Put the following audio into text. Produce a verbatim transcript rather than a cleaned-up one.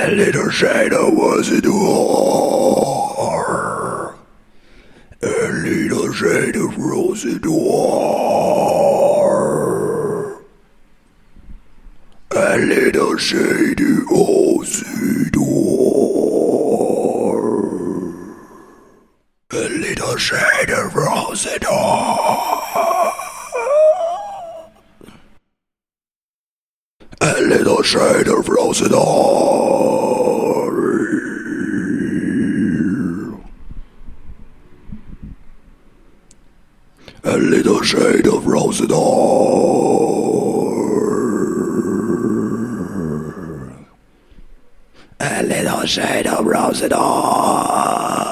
A little shadow was a door. A little shadow was a door. A little shadow was a door. A little shadow was a door. A little shadow was a door. A little shade of rose adore. A little shade of rose adore.